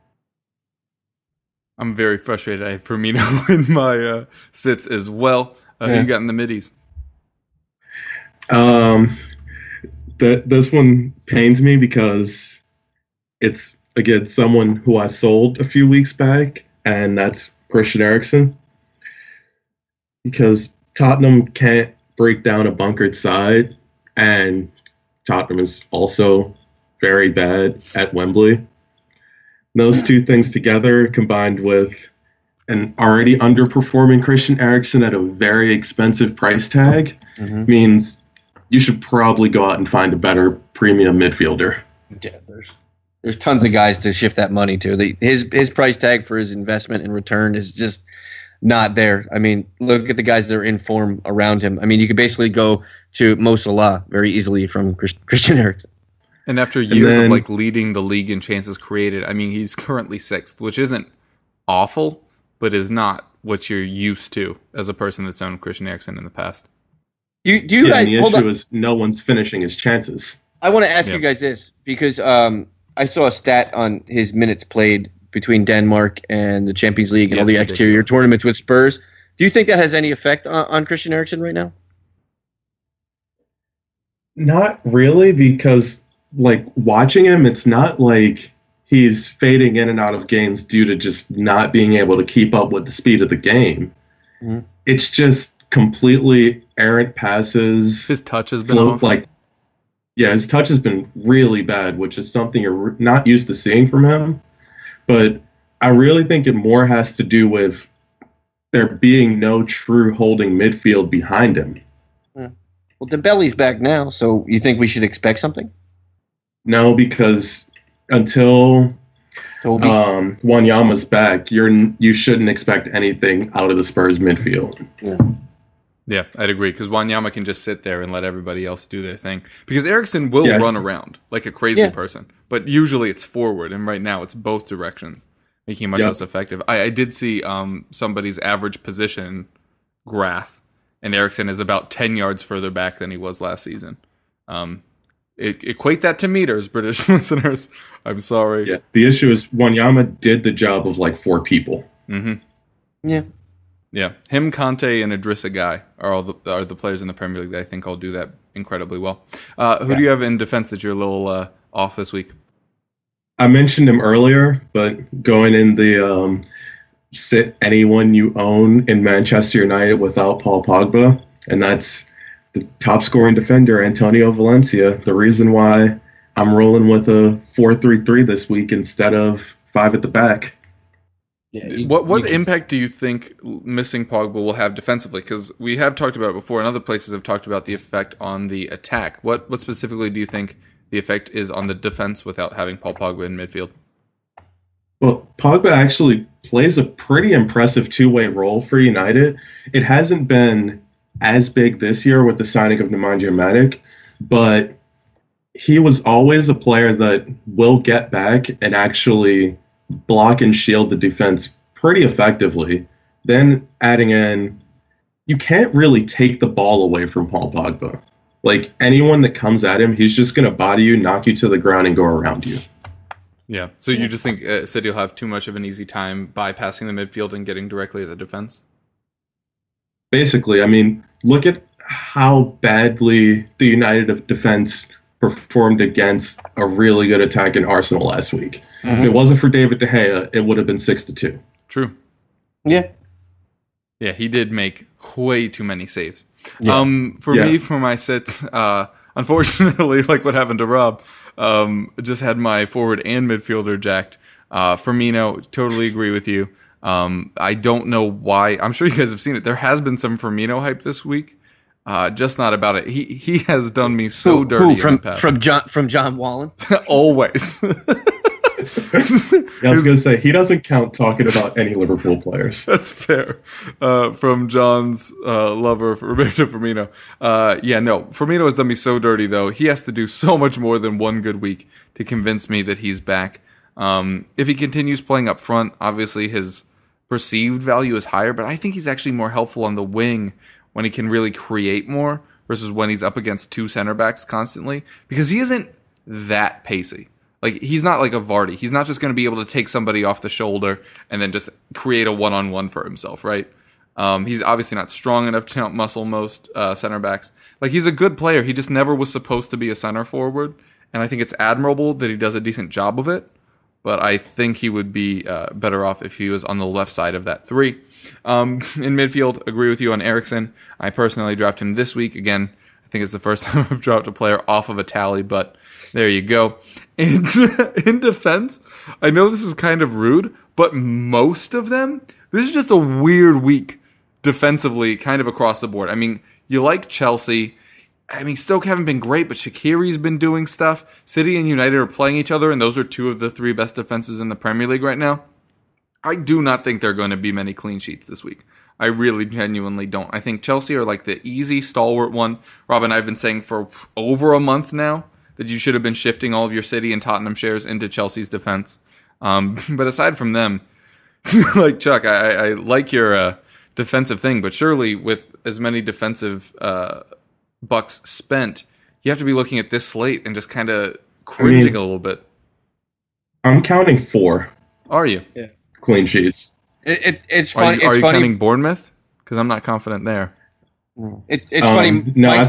I'm very frustrated. I have Firmino in my sits as well. Who you got in the middies? This one pains me because it's, again, someone who I sold a few weeks back, and that's Christian Eriksen. Because Tottenham can't break down a bunkered side, and Tottenham is also very bad at Wembley. Those two things together, combined with an already underperforming Christian Eriksen at a very expensive price tag, means you should probably go out and find a better premium midfielder. Yeah, there's tons of guys to shift that money to. His price tag for his investment and return is just not there. I mean, look at the guys that are in form around him. I mean, you could basically go to Mo Salah very easily from Christian Eriksen. And after years of leading the league in chances created, I mean, he's currently 6th, which isn't awful, but is not what you're used to as a person that's owned Christian Eriksen in the past. Do you guys? The issue is no one's finishing his chances. I want to ask you guys this because I saw a stat on his minutes played between Denmark and the Champions League and all the exterior tournaments with Spurs. Do you think that has any effect on Christian Eriksen right now? Not really, because like watching him, it's not like he's fading in and out of games due to just not being able to keep up with the speed of the game. Mm-hmm. It's just completely errant passes. His touch has been off. His touch has been really bad, which is something you're not used to seeing from him. But I really think it more has to do with there being no true holding midfield behind him. Yeah. Well, Dembele's back now, so you think we should expect something? No, because until Wanyama's back, you shouldn't expect anything out of the Spurs midfield. Yeah, I'd agree, because Wanyama can just sit there and let everybody else do their thing. Because Eriksen will run around like a crazy person, but usually it's forward, and right now it's both directions, making it much less effective. I did see somebody's average position graph, and Eriksen is about 10 yards further back than he was last season. Equate that to meters, British listeners. I'm sorry. Yeah, the issue is Wanyama did the job of like 4 people. Mm-hmm. Yeah. Him, Conte, and Idrissa Gueye are the players in the Premier League that I think all do that incredibly well. Who do you have in defense that you're a little off this week? I mentioned him earlier, but going in the sit anyone you own in Manchester United without Paul Pogba, and that's the top scoring defender, Antonio Valencia. The reason why I'm rolling with a 4-3-3 this week instead of 5 at the back. Yeah, what impact do you think missing Pogba will have defensively? Because we have talked about it before, and other places have talked about the effect on the attack. What specifically do you think the effect is on the defense without having Paul Pogba in midfield? Well, Pogba actually plays a pretty impressive two-way role for United. It hasn't been as big this year with the signing of Nemanja Matic, but he was always a player that will get back and actually block and shield the defense pretty effectively. Then adding in, you can't really take the ball away from Paul Pogba. Like, anyone that comes at him, he's just going to body you, knock you to the ground, and go around you. Yeah. So you just think City will have too much of an easy time bypassing the midfield and getting directly at the defense? Basically, I mean, look at how badly the United defense performed against a really good attack in Arsenal last week. Mm-hmm. If it wasn't for David De Gea, it would have been 6-2. True. Yeah. Yeah, he did make way too many saves. Yeah. Me, for my sits, unfortunately, like what happened to Rob, just had my forward and midfielder jacked. Firmino, totally agree with you. I don't know why. I'm sure you guys have seen it. There has been some Firmino hype this week. Just not about it. He has done me so dirty in the past. From John Wallen? Always. I was going to say, he doesn't count talking about any Liverpool players. That's fair. From John's lover, Roberto Firmino. Firmino has done me so dirty, though. He has to do so much more than one good week to convince me that he's back. If he continues playing up front, obviously his perceived value is higher, but I think he's actually more helpful on the wing when he can really create more versus when he's up against 2 center backs constantly, because he isn't that pacey. Like, he's not like a Vardy. He's not just going to be able to take somebody off the shoulder and then just create a one-on-one for himself, right? He's obviously not strong enough to out-muscle most center backs. Like, he's a good player. He just never was supposed to be a center forward, and I think it's admirable that he does a decent job of it, but I think he would be better off if he was on the left side of that 3. In midfield, agree with you on Eriksen. I personally dropped him this week. Again, I think it's the first time I've dropped a player off of a tally, but there you go. In defense, I know this is kind of rude, but most of them, this is just a weird week defensively, kind of across the board. I mean, you like Chelsea. I mean, Stoke haven't been great, but Shaqiri's been doing stuff. City and United are playing each other, and those are 2 of the 3 best defenses in the Premier League right now. I do not think there are going to be many clean sheets this week. I really genuinely don't. I think Chelsea are like the easy, stalwart one. Rob and I have been saying for over a month now that you should have been shifting all of your City and Tottenham shares into Chelsea's defense. But aside from them, like Chuck, I like your defensive thing, but surely with as many defensive bucks spent, you have to be looking at this slate and just kind of cringing a little bit. I'm counting 4. Are you? Yeah. Clean sheets. It's funny. Are you funny. counting Bournemouth? Because I'm not confident there. It's funny. No,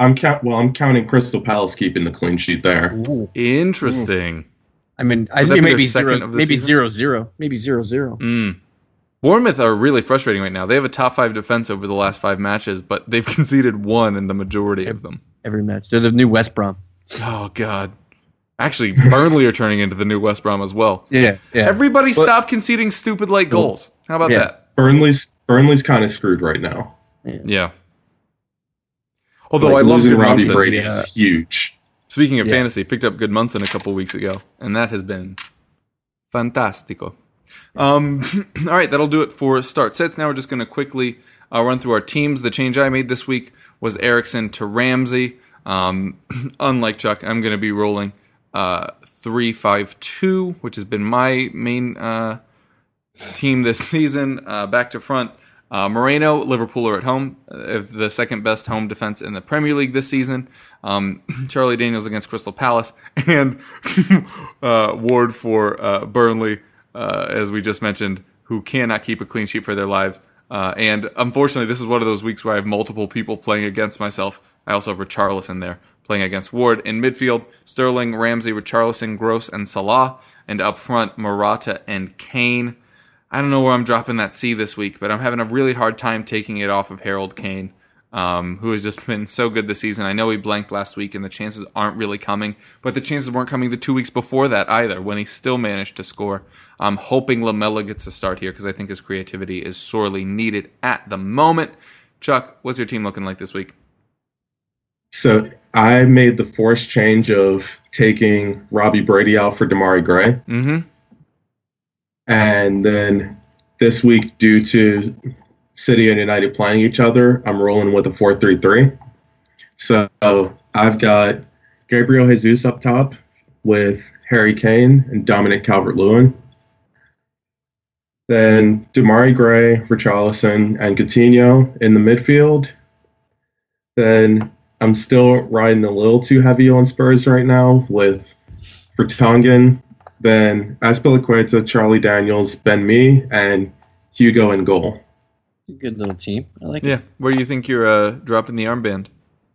I'm counting Crystal Palace keeping the clean sheet there. Ooh. Interesting. I mean, I think maybe 0-0, maybe 0-0. Bournemouth are really frustrating right now. They have a top 5 defense over the last 5 matches, but they've conceded 1 in the majority of them. Every match. They're the new West Brom. Oh, God. Actually, Burnley are turning into the new West Brom as well. Yeah. Everybody stop conceding stupid late goals. How about that? Burnley's kind of screwed right now. Yeah. Although I love losing Robbie Goodmunson. Brady is huge. Speaking of fantasy, picked up Goodmunson a couple weeks ago, and that has been fantastico. All right, that'll do it for start sets. Now we're just going to quickly run through our teams. The change I made this week was Eriksen to Ramsey. Unlike Chuck, I'm going to be rolling 3-5-2, which has been my main team this season. Back to front. Moreno, Liverpool are at home, the second best home defense in the Premier League this season. Charlie Daniels against Crystal Palace, and Ward for Burnley, as we just mentioned, who cannot keep a clean sheet for their lives. And unfortunately, this is one of those weeks where I have multiple people playing against myself. I also have Richarlison there playing against Ward. In midfield, Sterling, Ramsey, Richarlison, Gross, and Salah. And up front, Morata and Kane. I don't know where I'm dropping that C this week, but I'm having a really hard time taking it off of Harold Kane, who has just been so good this season. I know he blanked last week, and the chances aren't really coming, but the chances weren't coming the 2 weeks before that either, when he still managed to score. I'm hoping Lamela gets a start here, because I think his creativity is sorely needed at the moment. Chuck, what's your team looking like this week? So I made the forced change of taking Robbie Brady out for Demarai Gray. Mm-hmm. And then this week, due to City and United playing each other, I'm rolling with a 4-3-3. So I've got Gabriel Jesus up top with Harry Kane and Dominic Calvert-Lewin. Then Demarai Gray, Richarlison, and Coutinho in the midfield. Then I'm still riding a little too heavy on Spurs right now with Vertonghen. Then Azpilicueta, Charlie Daniels, Ben Mee, and Hugo in goal. Good little team. I like it. Yeah. Where do you think you're dropping the armband?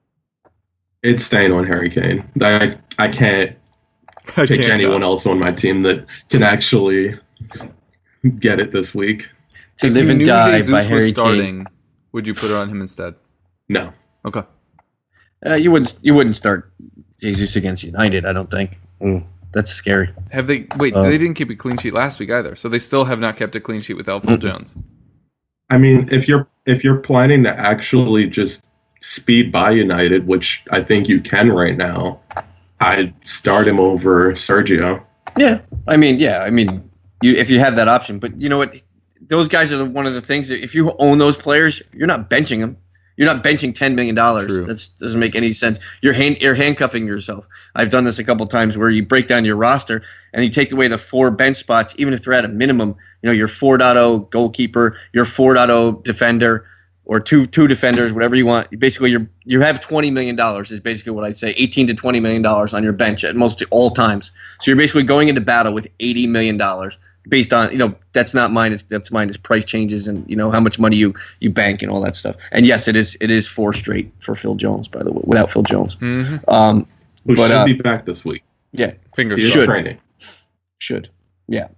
It's staying on Harry Kane. I can't pick anyone else on my team that can actually get it this week. To Live and Die Jesus by Harry was starting, Kane. Would you put it on him instead? No. Okay. You wouldn't start Jesus against United, I don't think. That's scary. Have they? Wait, they didn't keep a clean sheet last week either, so they still have not kept a clean sheet without Phil Jones. I mean, if you're planning to actually just speed by United, which I think you can right now, I'd start him over Sergio. Yeah, I mean, if you have that option, but you know what? Those guys are one of the things that if you own those players, you're not benching them. You're not benching $10 million. That doesn't make any sense. You're handcuffing yourself. I've done this a couple times where you break down your roster and you take away the 4 bench spots, even if they're at a minimum. You know, your 4.0 goalkeeper, your 4.0 defender, or two defenders, whatever you want. Basically, you have $20 million is basically what I'd say, $18 to $20 million on your bench at most all times. So you're basically going into battle with $80 million. Based on, that's not mine. That's mine is price changes and, how much money you bank and all that stuff. And yes, it is 4 straight for Phil Jones, by the way, without Phil Jones. Mm-hmm. Who should be back this week. Yeah. Fingers crossed. Should. Yeah.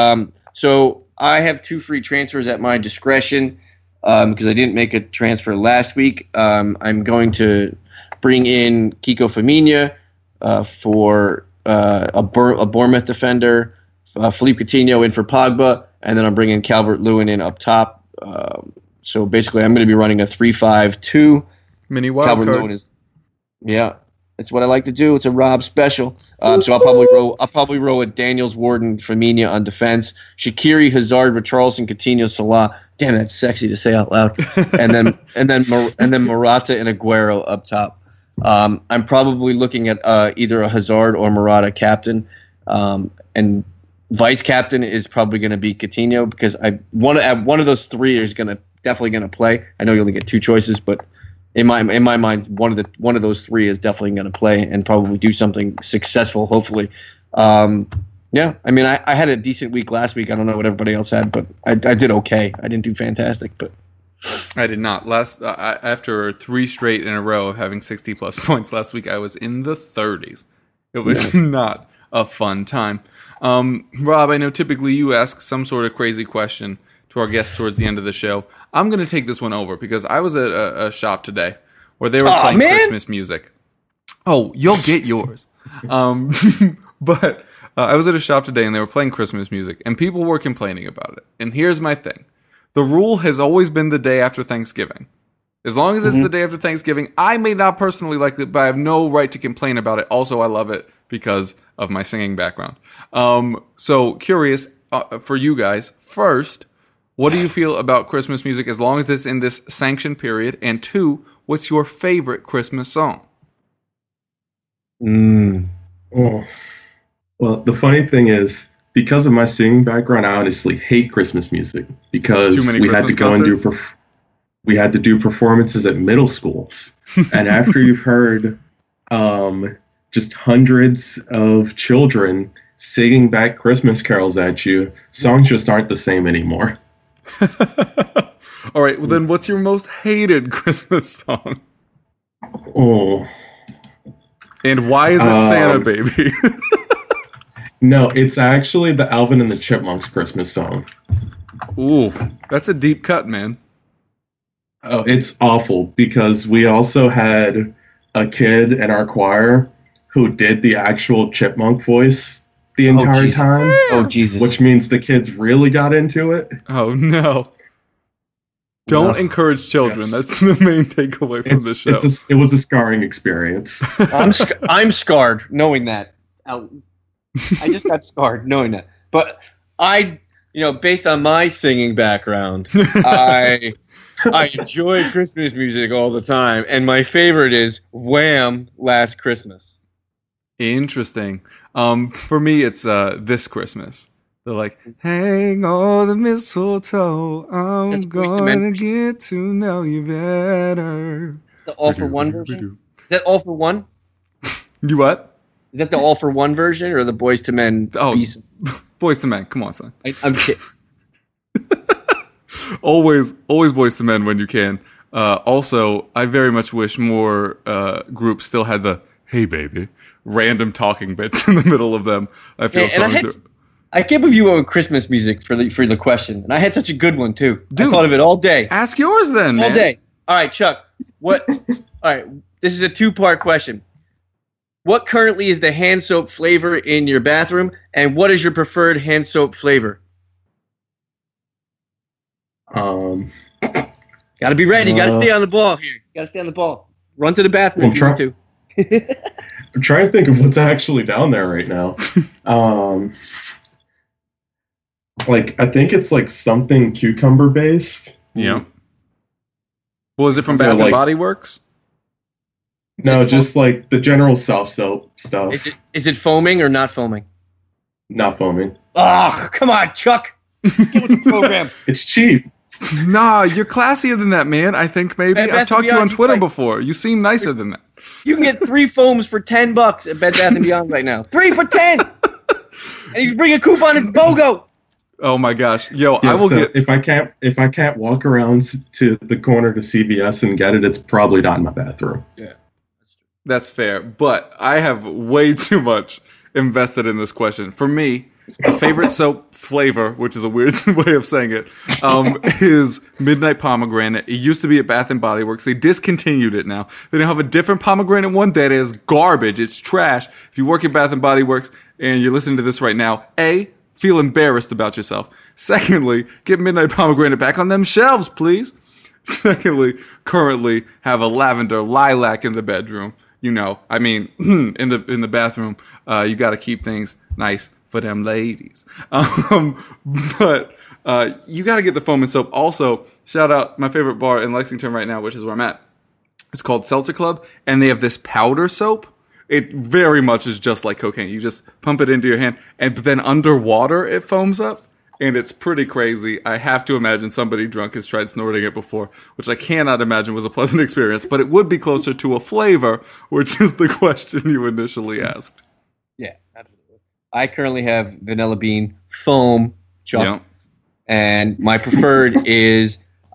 So I have 2 free transfers at my discretion because I didn't make a transfer last week. I'm going to bring in Kiko Femenia for a Bournemouth defender. Philippe Coutinho in for Pogba, and then I'm bringing Calvert-Lewin in up top. So basically, I'm going to be running a 3-5-2. Mini wild card. It's what I like to do. It's a Rob special. So I'll probably roll with Daniels, Warden, Firmino on defense. Shaqiri, Hazard, Richarlison, Coutinho, Salah. Damn, that's sexy to say out loud. and then Morata and Aguero up top. I'm probably looking at either a Hazard or Morata captain, and vice captain is probably going to be Coutinho because one of those 3 is definitely going to play. I know you only get 2 choices, but in my mind, one of those 3 is definitely going to play and probably do something successful. Hopefully, yeah. I mean, I had a decent week last week. I don't know what everybody else had, but I did okay. I didn't do fantastic, but I did not. After 3 straight in a row of having 60-plus points last week, I was in the 30s. It was not a fun time. Rob, I know typically you ask some sort of crazy question to our guests towards the end of the show. I'm going to take this one over because I was at a shop today where they were playing Christmas music. Oh, you'll get yours. But I was at a shop today and they were playing Christmas music and people were complaining about it. And here's my thing. The rule has always been the day after Thanksgiving. As long as it's the day after Thanksgiving, I may not personally like it, but I have no right to complain about it. Also, I love it because of my singing background. So curious for you guys. First, what do you feel about Christmas music as long as it's in this sanctioned period? And 2, what's your favorite Christmas song? Oh. Well, the funny thing is, because of my singing background, I honestly hate Christmas music because we had to go and we had to do performances at middle schools. And after you've heard just hundreds of children singing back Christmas carols at you, songs just aren't the same anymore. All right, well then what's your most hated Christmas song? Oh. And why is it Santa Baby? No, it's actually the Alvin and the Chipmunks Christmas song. Ooh, that's a deep cut, man. Oh, it's awful because we also had a kid in our choir who did the actual chipmunk voice the entire time. Oh, Jesus. Which means the kids really got into it. Oh, no. Don't encourage children. Yes. That's the main takeaway from the show. It was a scarring experience. I'm scarred knowing that. I just got scarred knowing that. But based on my singing background, I enjoy Christmas music all the time, and my favorite is Wham! Last Christmas. Interesting. For me, it's This Christmas. They're like, hang all the mistletoe, I'm going to get to know you better. The All for One version? Is that All for One? You what? Is that the All for One version or the Boys to Men? Oh, Boys to Men. Come on, son. I'm kidding. always Boys to Men when you can. Also, I very much wish more groups still had the "Hey baby" random talking bits in the middle of them. I feel I can't believe you went with Christmas music for the question, and I had such a good one too. Dude, I thought of it all day. Ask yours then, all day. All right, Chuck. What? All right, this is a 2-part question. What currently is the hand soap flavor in your bathroom, and what is your preferred hand soap flavor? Got to be ready. Got to stay on the ball here. Got to stay on the ball. Run to the bathroom if you want to. I'm trying to think of what's actually down there right now. I think it's like something cucumber based. Yeah. Well, is it from Bath and Body Works? No, just like the general soft soap stuff. Is it foaming or not foaming? Not foaming. Oh, come on, Chuck. Get with the program. It's cheap. Nah, you're classier than that, man. I think maybe. I've talked to you on Twitter before. You seem nicer than that. You can get 3 foams for $10 at Bed Bath & Beyond right now. 3 for 10. And you bring a coupon, it's BOGO. Oh my gosh, yo! Yeah, I will get if I can't walk around to the corner to CVS and get it. It's probably not in my bathroom. Yeah, that's fair. But I have way too much invested in this question. For me, the favorite soap flavor, which is a weird way of saying it, is Midnight Pomegranate. It used to be at Bath and Body Works. They discontinued it now. They now have a different pomegranate one that is garbage. It's trash. If you work at Bath and Body Works and you're listening to this right now, feel embarrassed about yourself. Secondly, get Midnight Pomegranate back on them shelves, please. Secondly, currently have a lavender lilac in the bedroom. In the bathroom, you got to keep things nice for them ladies. But you got to get the foam and soap. Also, shout out my favorite bar in Lexington right now, which is where I'm at. It's called Seltzer Club, and they have this powder soap. It very much is just like cocaine. You just pump it into your hand, and then underwater it foams up, and it's pretty crazy. I have to imagine somebody drunk has tried snorting it before, which I cannot imagine was a pleasant experience, but it would be closer to a flavor, which is the question you initially asked. Yeah, absolutely. I currently have Vanilla Bean foam chocolate, and my preferred is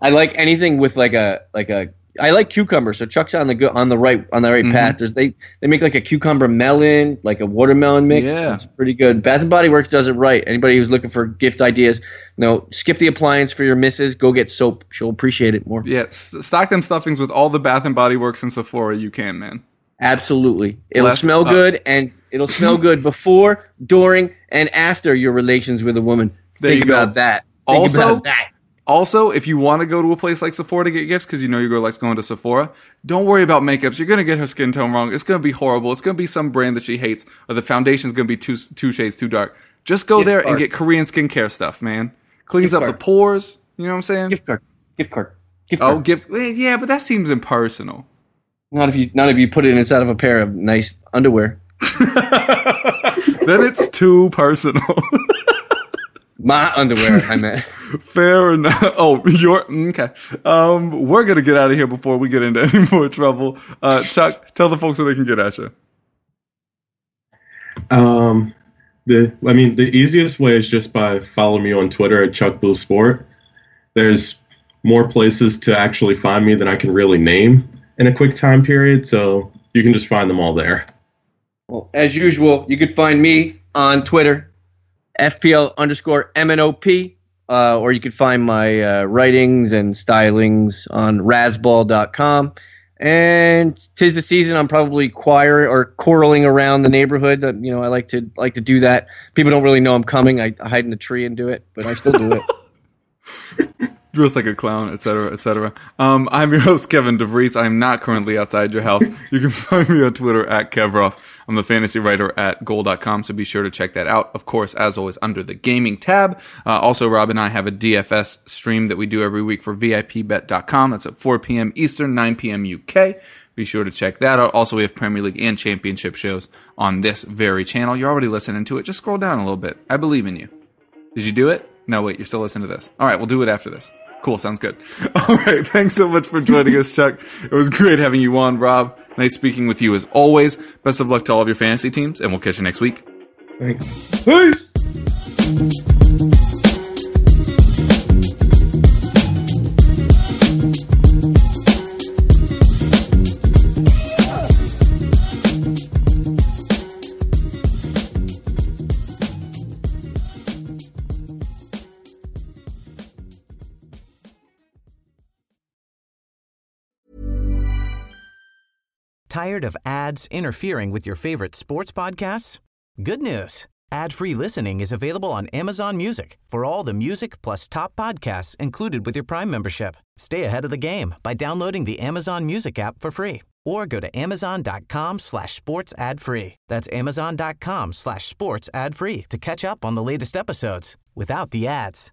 I like anything with like a. I like cucumber, so Chuck's on the right path. They make like a cucumber melon, like a watermelon mix. Yeah. It's pretty good. Bath and Body Works does it right. Anybody who's looking for gift ideas, skip the appliance for your missus. Go get soap. She'll appreciate it more. Yeah, stock them stuffings with all the Bath and Body Works and Sephora you can, man. Absolutely. It'll smell good, and it'll smell good before, during, and after your relations with a woman. Think about that. Also, if you want to go to a place like Sephora to get gifts, because your girl likes going to Sephora, don't worry about makeups. You're going to get her skin tone wrong. It's going to be horrible. It's going to be some brand that she hates, or the foundation's going to be two shades too dark. Just go there and get Korean skincare stuff, man. Cleans up the pores. You know what I'm saying? Gift card. Yeah, but that seems impersonal. Not if you put it inside of a pair of nice underwear. Then it's too personal. My underwear, I meant. Fair enough. Oh, okay. We're gonna get out of here before we get into any more trouble. Chuck, tell the folks so they can get at you. The easiest way is just by following me on Twitter at Chuck Blue Sport. There's more places to actually find me than I can really name in a quick time period, so you can just find them all there. Well, as usual, you could find me on Twitter, FPL_MNOP, or you could find my writings and stylings on Razzball.com. And 'tis the season. I'm probably quarreling around the neighborhood. That I like to do that. People don't really know I'm coming. I hide in a tree and do it, but I still do it. Dressed like a clown, etc., etc. I'm your host, Kevin DeVries. I'm not currently outside your house. You can find me on Twitter at Kevroff. I'm the fantasy writer at goal.com, so be sure to check that out. Of course, as always, under the gaming tab. Also, Rob and I have a DFS stream that we do every week for VIPBet.com. That's at 4 p.m. Eastern, 9 p.m. UK. Be sure to check that out. Also, we have Premier League and Championship shows on this very channel. You're already listening to it. Just scroll down a little bit. I believe in you. Did you do it? No, wait, you're still listening to this. All right, we'll do it after this. Cool, sounds good. All right, thanks so much for joining us, Chuck. It was great having you on, Rob. Nice speaking with you as always. Best of luck to all of your fantasy teams, and we'll catch you next week. Thanks. Peace! Tired of ads interfering with your favorite sports podcasts? Good news. Ad-free listening is available on Amazon Music for all the music plus top podcasts included with your Prime membership. Stay ahead of the game by downloading the Amazon Music app for free or go to amazon.com/sports ad free. That's amazon.com/sports ad free to catch up on the latest episodes without the ads.